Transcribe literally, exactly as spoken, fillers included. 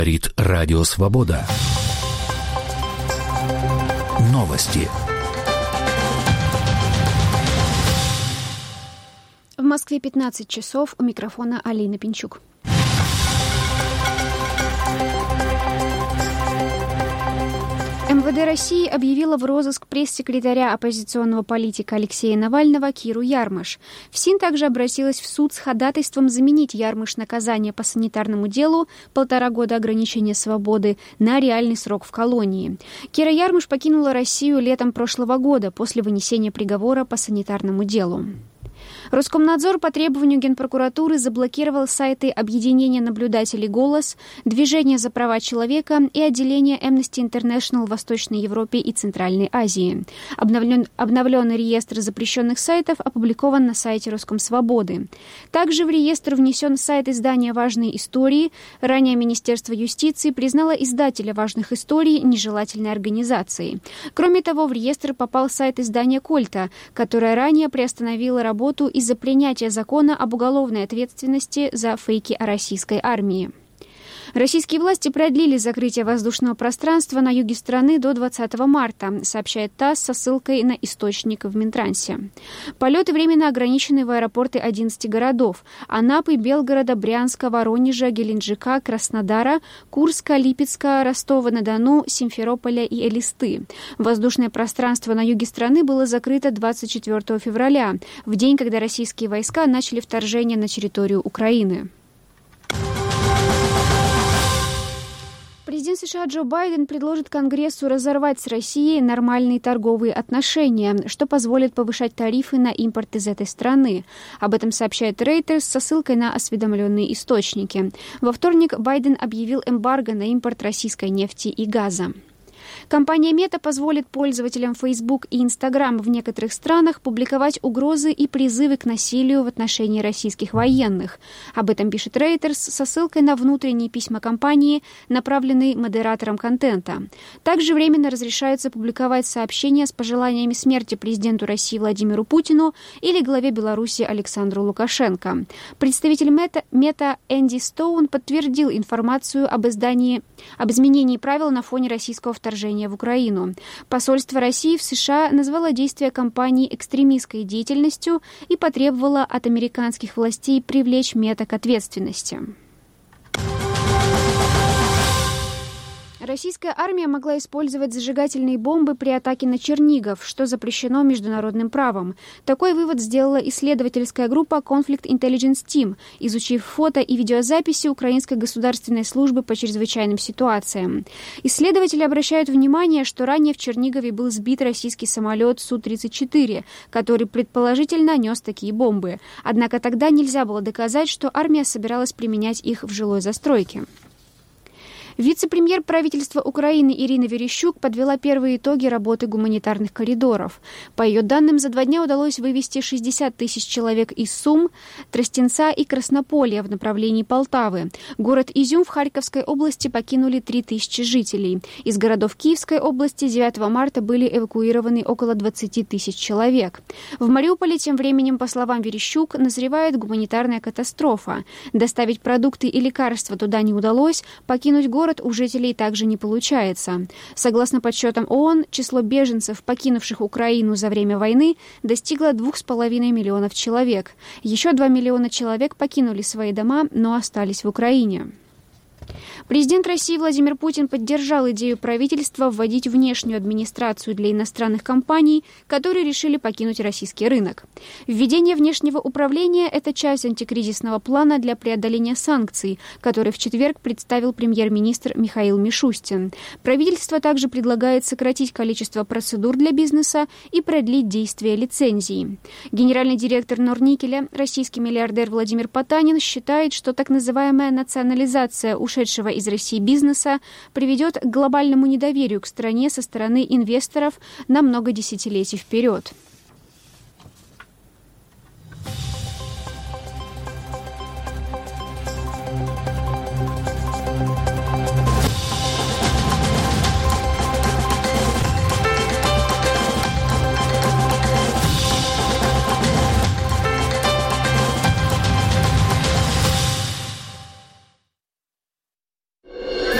Говорит Радио Свобода. Новости. В Москве пятнадцать часов. У микрофона Алина Пинчук. эм вэ дэ России объявила в розыск пресс-секретаря оппозиционного политика Алексея Навального Киру Ярмыш. ФСИН также обратилась в суд с ходатайством заменить Ярмыш наказание по санитарному делу полтора года ограничения свободы на реальный срок в колонии. Кира Ярмыш покинула Россию летом прошлого года после вынесения приговора по санитарному делу. Роскомнадзор по требованию Генпрокуратуры заблокировал сайты объединения наблюдателей «Голос», Движения за права человека и отделения Amnesty International в Восточной Европе и Центральной Азии. Обновлен, обновленный реестр запрещенных сайтов опубликован на сайте Роскомсвободы. Также в реестр внесен сайт издания «Важные истории». Ранее Министерство юстиции признало издателя «Важных историй» нежелательной организацией. Кроме того, в реестр попал сайт издания «Кольта», которое ранее приостановило работу из-за принятия закона об уголовной ответственности за фейки о российской армии. Российские власти продлили закрытие воздушного пространства на юге страны до двадцатого марта, сообщает ТАСС со ссылкой на источник в Минтрансе. Полеты временно ограничены в аэропорты одиннадцати городов – Анапы, Белгорода, Брянска, Воронежа, Геленджика, Краснодара, Курска, Липецка, Ростова-на-Дону, Симферополя и Элисты. Воздушное пространство на юге страны было закрыто двадцать четвёртого февраля, в день, когда российские войска начали вторжение на территорию Украины. Президент США Джо Байден предложит Конгрессу разорвать с Россией нормальные торговые отношения, что позволит повышать тарифы на импорт из этой страны. Об этом сообщает Reuters со ссылкой на осведомленные источники. Во вторник Байден объявил эмбарго на импорт российской нефти и газа. Компания Meta позволит пользователям Facebook и Instagram в некоторых странах публиковать угрозы и призывы к насилию в отношении российских военных. Об этом пишет Reuters со ссылкой на внутренние письма компании, направленные модераторам контента. Также временно разрешается публиковать сообщения с пожеланиями смерти президенту России Владимиру Путину или главе Беларуси Александру Лукашенко. Представитель Meta, Meta Энди Стоун подтвердил информацию об, издании, об изменении правил на фоне российского вторжения в Украину. Посольство России в США назвало действия компании экстремистской деятельностью и потребовало от американских властей привлечь Мета к ответственности. Российская армия могла использовать зажигательные бомбы при атаке на Чернигов, что запрещено международным правом. Такой вывод сделала исследовательская группа Conflict Intelligence Team, изучив фото и видеозаписи Украинской государственной службы по чрезвычайным ситуациям. Исследователи обращают внимание, что ранее в Чернигове был сбит российский самолет Су тридцать четыре, который предположительно нес такие бомбы. Однако тогда нельзя было доказать, что армия собиралась применять их в жилой застройке. Вице-премьер правительства Украины Ирина Верещук подвела первые итоги работы гуманитарных коридоров. По ее данным, за два дня удалось вывести шестьдесят тысяч человек из Сум, Тростенца и Краснополья в направлении Полтавы. Город Изюм в Харьковской области покинули три тысячи жителей. Из городов Киевской области девятого марта были эвакуированы около двадцати тысяч человек. В Мариуполе тем временем, по словам Верещук, назревает гуманитарная катастрофа. Доставить продукты и лекарства туда не удалось, покинуть город Город у жителей также не получается. Согласно подсчетам ООН, число беженцев, покинувших Украину за время войны, достигло двух с половиной миллионов человек. Еще два миллиона человек покинули свои дома, но остались в Украине. Президент России Владимир Путин поддержал идею правительства вводить внешнюю администрацию для иностранных компаний, которые решили покинуть российский рынок. Введение внешнего управления – это часть антикризисного плана для преодоления санкций, который в четверг представил премьер-министр Михаил Мишустин. Правительство также предлагает сократить количество процедур для бизнеса и продлить действие лицензий. Генеральный директор Норникеля, российский миллиардер Владимир Потанин, считает, что так называемая национализация ушедшего из России бизнеса приведет к глобальному недоверию к стране со стороны инвесторов на много десятилетий вперед.